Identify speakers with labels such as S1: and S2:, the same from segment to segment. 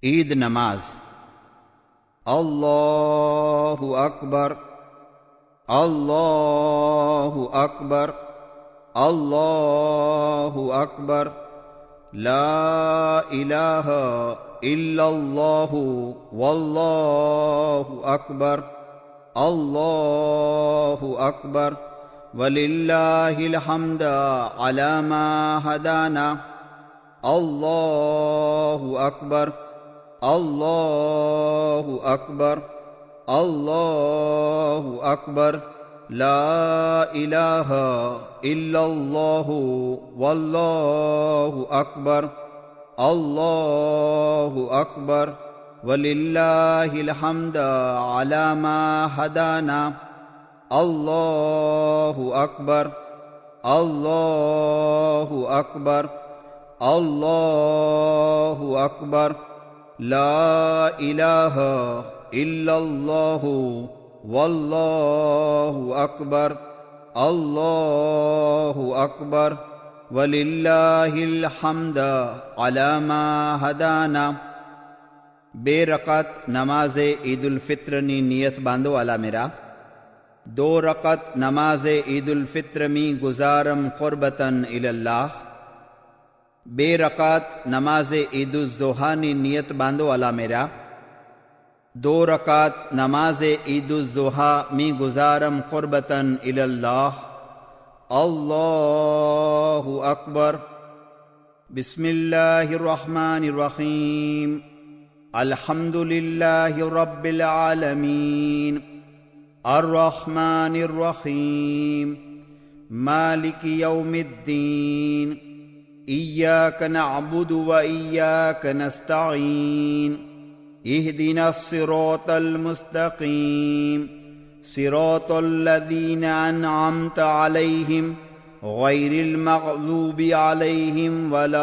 S1: ईद नमाज। अल्लाहु अकबर, अल्लाहु अकबर, अल्लाहु अकबर। ला इलाहा इल्लल्लाहु वल्लाहु अकबर, अल्लाहु अकबर। वलिल्लाहिल हम्द अला मा हदाना। अल्लाहु अकबर, अल्लाहु अकबर, अल्लाहु अकबर। ला इलाहा इल्लल्लाहु वल्लाहु अकबर, अल्लाहु अकबर। वलिल्लाहिल हम्द अला मा हदाना। अल्लाहु अकबर, अल्लाहु अकबर, अल्लाहु अकबर। ला इलाहा इल्लल्लाहु वल्लाहु अकबर, अल्लाहु अकबर। वलिल्लाहिल हम्द अला मा हदाना। बेरकत नमाज़े ईदुल फित्र नी नियत बांधो अला मेरा। 2 रकत नमाज़े ईदुल फित्र मी गुजारम क़ुर्बतन इलल्लाह। बेरकत नमाज़े ईदुल ज़ुहा नी नियत बांधो अला मेरा। 2 रकात नमाज़े ईदुल ज़ुहा मी गुजारम क़ुर्बतन इलल्लाह। अल्लाहु अकबर। बिस्मिल्लाहिर रहमानिर रहीम। अल्हम्दुलिल्लाहि रब्बिल आलमीन। अर्रहमानिर रहीम। मालिकि यौमिद्दीन। इय्याक नअबुदु व इय्याक नस्तईन। इहदिनस सिरातल मुस्तकीम। सिरातल लज़ीना अनअमत अलैहिम गैरिल मग़ज़ूबि अलैहिम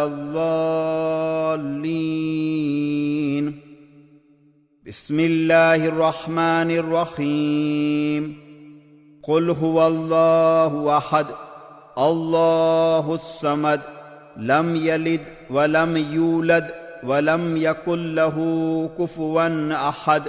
S1: वलज़्ज़ाल्लीन। बिस्मिल्लाहिर रहमानिर रहीम। क़ुल हुवल्लाहु अहद, अल्लाहुस समद, लम यलिद वलम यूलद वलम यकुल लहू कुफुवन अहद।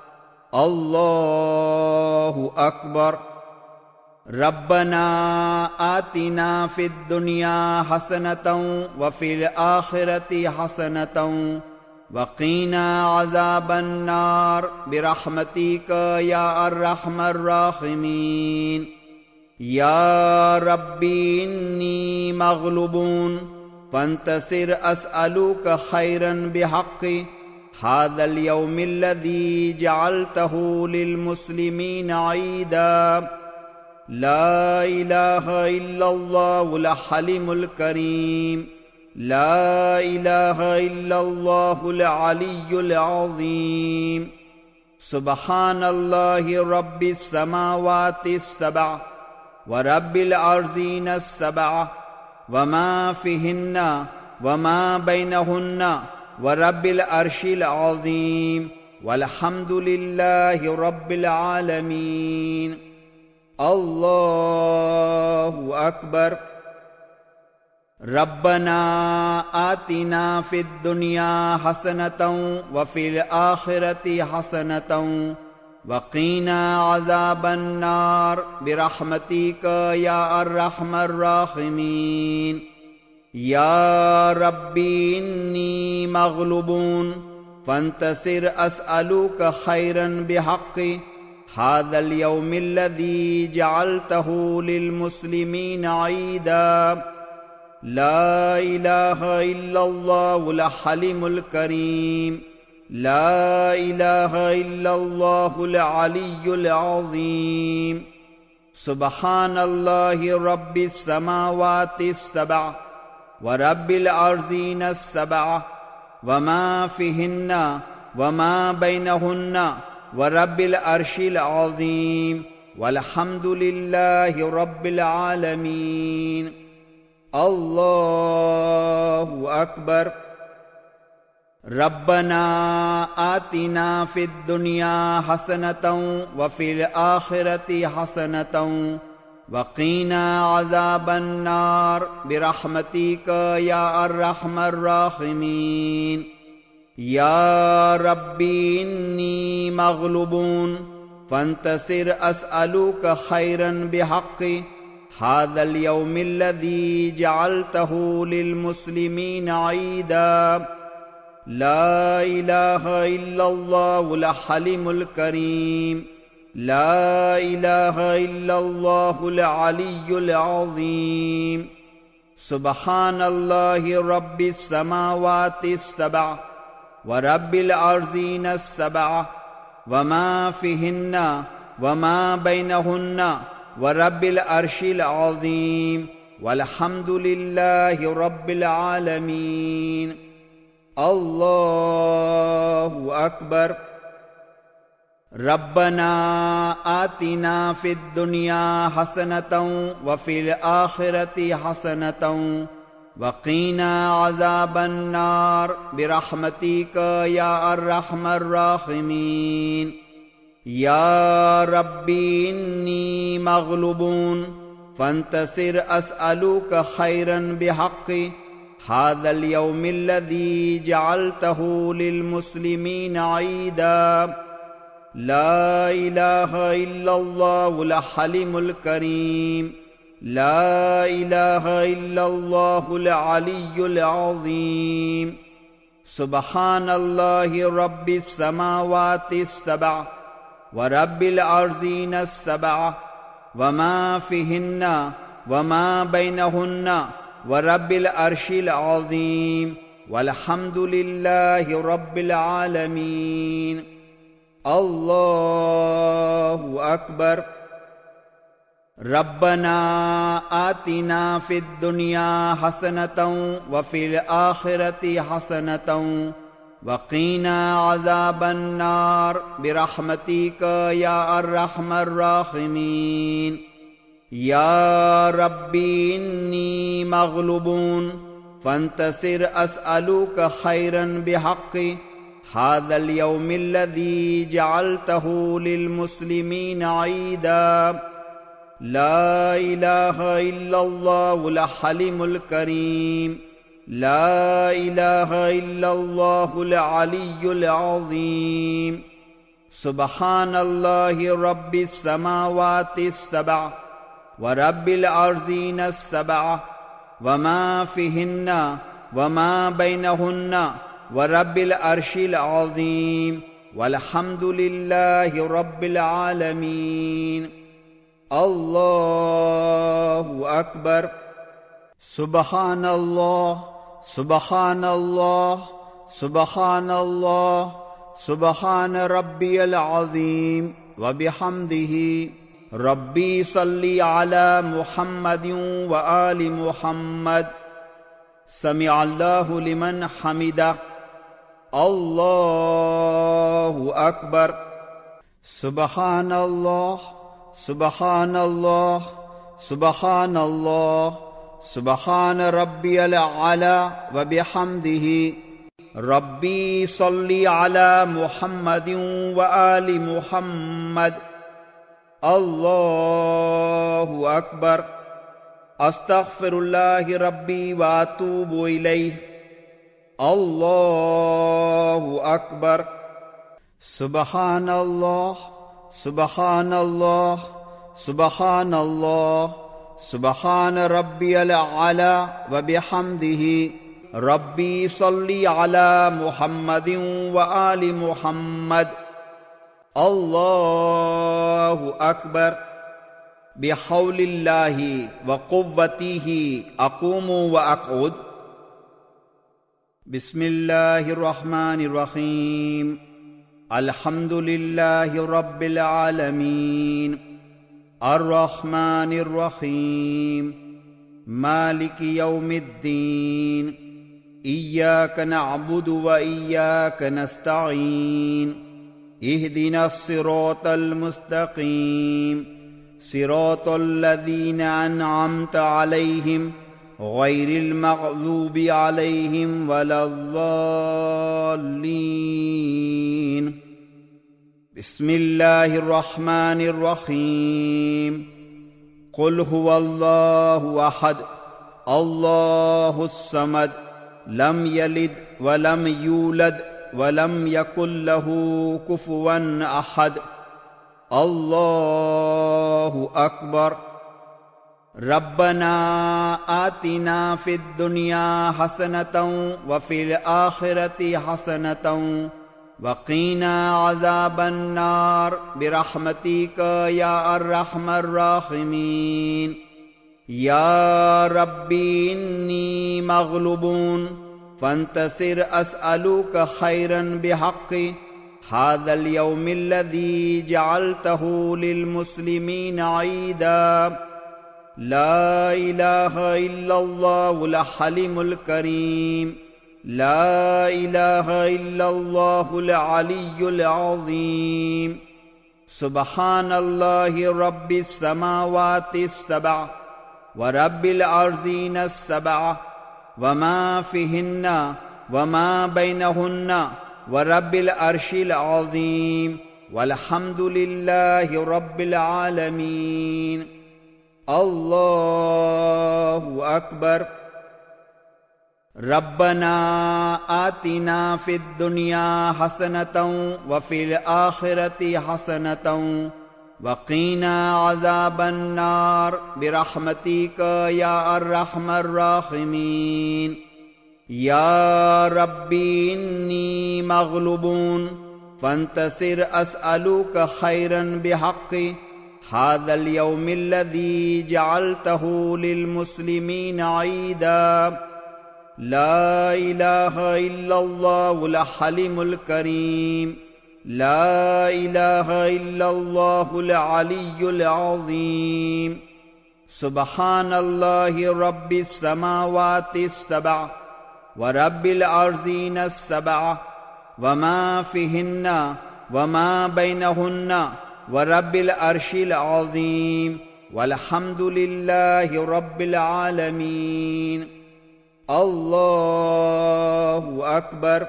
S1: अल्लाहु अकबर। रब्बना आतिना फिद दुनिया हसनतन व फिल आखिरति हसनतन वक़ीना अज़ाबन नार बिरहमतिका या अर्रहमर राहिमीन। या रब्बी इन्नी मग़लूबून फंतसिर अस्अलुका खैरन बिहक़्क़ि हाज़ल यौमिल्लज़ी जअलतहु लिलमुस्लिमीन ईदा। ला इलाहा इल्लल्लाहुल हलीमुल करीम। ला इलाहा इल्लल्लाहुल अलियुल अज़ीम। सुब्हानल्लाहि रब्बिस समावातिस सबअ व रब्बिल अर्ज़ीनस सबअ वमा फ़ीहिन्ना वमा बैनहुन्ना व रब्बिल अर्शिल अज़ीम। वल्हम्दुलिल्लाहि रब्बिल आलमीन। अल्लाहु अकबर। रब्बना आतिना फिद दुनिया हसनतन व फिल आखिरति हसनतन वक़ीना अज़ाबन नार बिरहमतिका या अर्रहमर राहिमीन। या रब्बी इन्नी मग़लूबून फंतसिर अस्अलुका खैरन बिहक़्क़ि हाज़ल यौमिल्लज़ी जअलतहु लिलमुस्लिमीन ईदा। ला इलाहा इल्लल्लाहुल हलीमुल करीम। ला इलाहा इल्लल्लाहुल अलियुल अज़ीम। सुब्हानल्लाहि रब्बिस समावातिस सबअ व रब्बिल अर्ज़ीनस सबअ वमा फ़ीहिन्ना वमा बैनहुन्ना व रब्बिल अर्शिल अज़ीम। वल्हम्दुलिल्लाहि रब्बिल आलमीन। अल्लाहु अकबर। रब्बना आतिना फिद दुनिया हसनतन व फिल आखिरति हसनतन वक़ीना अज़ाबन नार बिरहमतिका या अर्रहमर राहिमीन। या रब्बी इन्नी मग़लूबून फंतसिर अस्अलुका खैरन बिहक़्क़ि हाज़ल यौमिल्लज़ी जअलतहु लिलमुस्लिमीना ईदा ला इलाहा इल्लल्लाहुल हलीमुल करीम ला इलाहा इल्लल्लाहुल अलियुल अज़ीम सुब्हानल्लाहि रब्बिस समावातिस सबअ व रब्बिल अर्ज़ीनस सबअ वमा फ़ीहिन्ना वमा बैनहुन्ना व रब्बिल अर्शिल अज़ीम वल्हम्दुलिल्लाहि रब्बिल आलमीन। अल्लाहु अकबर। रब्बना आतिना फिद दुनिया हसनतन व फिल आखिरति हसनतन वक़ीना अज़ाबन नार बिरहमतिका या अर्रहमर राहिमीन। या रब्बी इन्नी मग़लूबून फंतसिर अस्अलुका खैरन बिहक़्क़ि हाज़ल यौमिल्लज़ी जअलतहु लिलमुस्लिमीना ईदा ला इलाहा इल्लल्लाहुल हलीमुल करीम ला इलाहा इल्लल्लाहुल अलियुल अज़ीम सुब्हानल्लाहि रब्बिस समावातिस सबअ व रब्बिल अर्ज़ीनस सबअ वमा फ़ीहिन्ना वमा बैनहुन्ना व रब्बिल अर्शिल अज़ीम वल्हम्दुलिल्लाहि रब्बिल आलमीन। अल्लाहु अकबर। रब्बना आतिना फिद दुनिया हसनतन व फिल आखिरति हसनतन वक़ीना अज़ाबन नार बिरहमतिका या अर्रहमर राहिमीन। या रब्बी इन्नी मग़लूबून फंतसिर अस्अलुका खैरन बिहक़्क़ि हाज़ल यौमिल्लज़ी जअलतहु लिलमुस्लिमीना ईदा ला इलाहा इल्लल्लाहुल हलीमुल करीम ला इलाहा इल्लल्लाहुल अलियुल अज़ीम सुब्हानल्लाहि रब्बिस समावातिस सबअ व रब्बिल अर्ज़ीनस सबअ वमा फ़ीहिन्ना वमा बैनहुन्ना व रब्बिल अर्शिल अज़ीम वल्हम्दुलिल्लाहि रब्बिल आलमीन। अल्लाहु अकबर। सुब्हानल्लाह सुब्हानल्लाह सुब्हानल्लाह सुब्हान रब्बियल अज़ीम व बिहम्दिही रब्बी सल्ली अला मुहम्मदिन व आलि मुहम्मद समिअल्लाहु लिमन हमिदा। अल्लाहु अकबर। सुब्हानल्लाह सुब्हानल्लाह सुब्हानल्लाह सुब्हान रब्बियल आला व बिहम्दिही रब्बी सल्ली अला मुहम्मदिन व आलि मुहम्मद। अल्लाहु अकबर। अस्तग़फिरुल्लाह रब्बी व अतूबु इलैहि। अल्लाहु अकबर। सुब्हानल्लाह सुब्हानल्लाह सुब्हानल्लाह सुब्हान रब्बियल आला व बिहम्दिही रब्बी सल्ली अला मुहम्मदिन व आलि मुहम्मद। अल्लाहु अकबर। बिहौलिल्लाहि व कुव्वतिही अक़ूमु व अक़ऊद। बिस्मिल्लाहिर रहमानिर रहीम। अल्हम्दुलिल्लाहि रब्बिल आलमीन अर्रहमानिर रहीम मालिकि यौमिद्दीन इय्याक नअबुदु व इय्याक नस्तईन इहदिनस सिरातल मुस्तकीम सिरातल लज़ीना अनअमत अलैहिम गैरिल मग़ज़ूबि अलैहिम वलज़्ज़ाल्लीन। बिस्मिल्लाहिर रहमानिर रहीम। क़ुल हुवल्लाहु अहद अल्लाहुस समद लम यलिद व लम यूलद वलम यकुल्लहु कुफुवन अहद। अल्लाहु अकबर। रब्बना आतिना फिद दुनिया हसनतौ व फिल आखिरति हसनतौ वक़ीना अज़ाबन नार बिरहमतिका या अर्रहमर राहिमीन। या रब्बी इन्नी मग़लूबून फंतसिर अस्अलुका खैरन बिहक़्क़ि हाज़ल यौमिल्लज़ी जअलतहु लिलमुस्लिमीन ईदा। ला इलाहा इल्लल्लाहुल हलीमुल करीम। ला इलाहा इल्लल्लाहुल अलियुल अज़ीम। सुब्हानल्लाहि रब्बिस समावातिस सबअ व रब्बिल अर्ज़ीनस सबअ वमा फ़ीहिन्ना वमा बैनहुन्ना व रब्बिल अर्शिल अज़ीम वल्हम्दुलिल्लाहि रब्बिल आलमीन। अल्लाहु अकबर। रब्बना आतिना फिद दुनिया हसनतौ व फिल आखिरति हसनतौ वक़ीना अज़ाबन नार बिरहमतिका या अर्रहमर राहिमीन। या रब्बी इन्नी मग़लूबून फंतसिर अस्अलुका खैरन बिहक़्क़ि हाज़ल यौमिल्लज़ी जअलतहु लिलमुस्लिमीन ईदा। ला इलाहा इल्लल्लाहुल हलीमुल करीम। ला इलाहा इल्लल्लाहुल अलियुल अज़ीम। सुब्हानल्लाहि रब्बिस समावातिस सबअ व रब्बिल अर्ज़ीनस सबअ वमा फ़ीहिन्ना वमा बैनहुन्ना व रब्बिल अर्शिल अज़ीम वल्हम्दुलिल्लाहि रब्बिल आलमीन। अल्लाहु अकबर।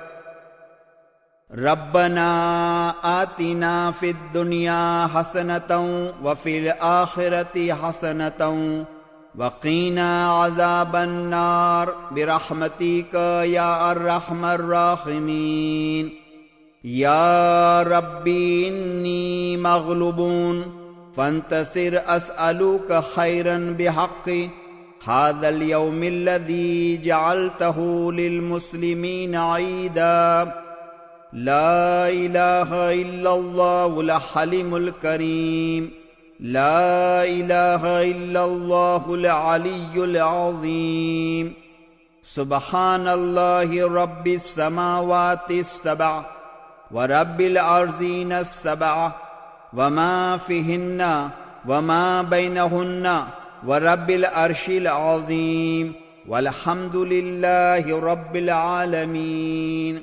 S1: रब्बना आतिना फिद दुनिया हसनतौ व फिल आखिरति हसनतौ वक़ीना अज़ाबन नार बिरहमतिका या अर्रहमर राहिमीन। या रब्बी इन्नी मग़लूबून फंतसिर अस्अलुका खैरन बिहक़्क़ि हाज़ल यौमिल्लज़ी जअलतहु लिलमुस्लिमीन ईदा। ला इलाहा इल्लल्लाहुल हलीमुल करीम। ला इलाहा इल्लल्लाहुल अलियुल अज़ीम। सुब्हानल्लाहि रब्बिस समावातिस सबअ व रब्बिल अर्ज़ीनस सबअ वमा फ़ीहिन्ना वमा बैनहुन्ना व रब्बिल अर्शिल अज़ीम वल्हम्दुलिल्लाहि रब्बिल आलमीन।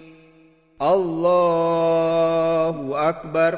S1: अल्लाहु अकबर।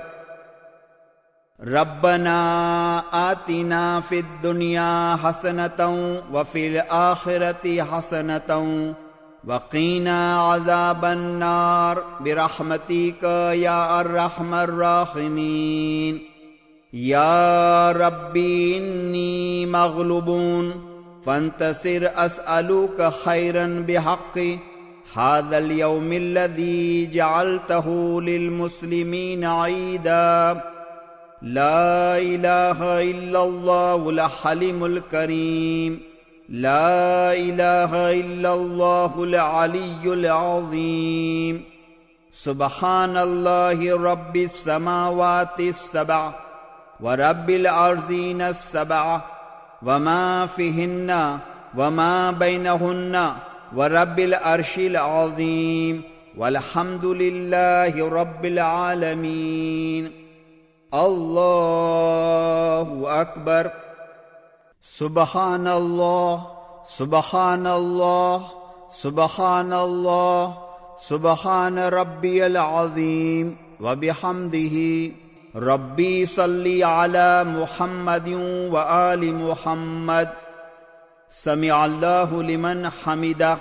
S1: रब्बना आतिना फिद दुनिया हसनतौ व फिल आखिरति हसनतौ वक़ीना अज़ाबन नार बिरहमतिका या अर्रहमर राहिमीन। या रब्बी इन्नी मग़लूबून फंतसिर अस्अलुका खैरन बिहक़्क़ि हाज़ल यौमिल्लज़ी जअलतहु लिलमुस्लिमीन ईदा। ला इलाहा इल्लल्लाहुल हलीमुल करीम। ला इलाहा इल्लल्लाहुल अलियुल अज़ीम। सुब्हानल्लाहि रब्बिस समावातिस सबअ व रब्बिल अर्ज़ीनस सबअ वमा फ़ीहिन्ना वमा बैनहुन्ना व रब्बिल अर्शिल अज़ीम वल्हम्दुलिल्लाहि रब्बिल आलमीन। अल्लाहु अकबर। सुब्हानल्लाह सुब्हानल्लाह सुब्हानल्लाह सुब्हान रब्बियल अज़ीम व बिहम्दिही। रब्बी सल्ली अला मुहम्मदिन व आलि मुहम्मद। समिअल्लाहु लिमन हमिदा।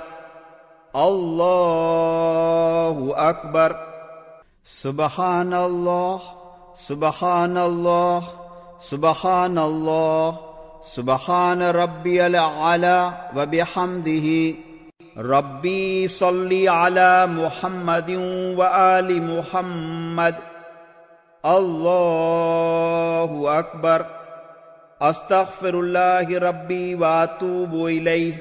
S1: अल्लाहु अकबर। सुब्हानल्लाह सुब्हानल्लाह सुब्हानल्लाह सुब्हान रब्बियल आला व बिहम्दिही। रब्बी सल्ली अला मुहम्मदिन व आलि मुहम्मद। अल्लाहु अकबर। अस्तगफिरुल्लाह रब्बी व अतूबु इलैह।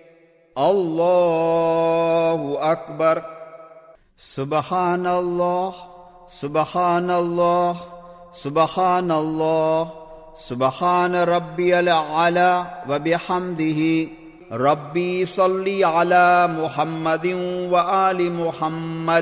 S1: अल्लाहु अकबर। सुबहानल्लाह सुबहानल्लाह सुबहानल्लाह सुबहान रब्बियल आला व बिहम्दिही। रब्बी सल्ली अला मुहम्मदिन व आलि मुहम्मद।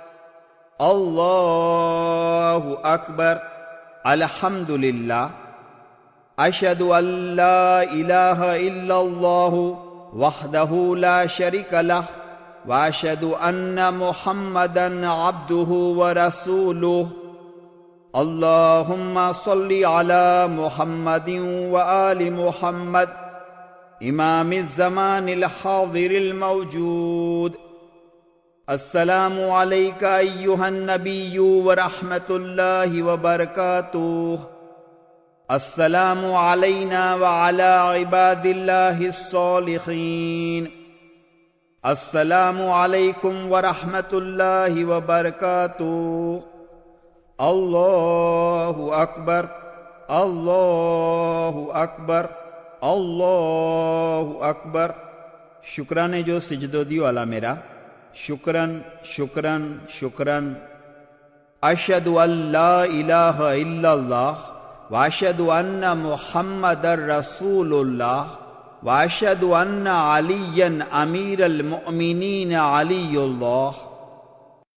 S1: अल्लाहु अकबर। अल्हम्दुलिल्लाह। अशहदु अल्ला इलाहा इल्लल्लाहु वहदहु ला शरीका लह व अशहदु अन्ना मुहम्मदन अब्दुहु व रसूलुहु। अल्लाहुम्मा सल्ली अला मुहम्मदिन व आलि मुहम्मद इमामिज़ ज़मानिल हाज़िरिल मौजूद। अस्सलामु अलैका अय्युहन नबिय्यु व रहमतुल्लाहि व बरकातुहु। अस्सलामु अलैना व अला इबादिल्लाहिस सालिहीन। अस्सलामु अलैकुम व रहमतुल्लाहि व बरकातुहु। अल्लाहु अकबर। अल्लाहु अकबर। अल्लाहु अकबर। शुक्राने जो सिजदो दियो अला मेरा। शुक्रन शुक्रन शुक्रन। अशहदु अल्ला इलाहा इल्लल्लाह व अशहदु अन्ना मुहम्मदर रसूलुल्लाह व अशहदु अन्ना अलियन अमीरल मुअमिनीन अलीयुल्लाह।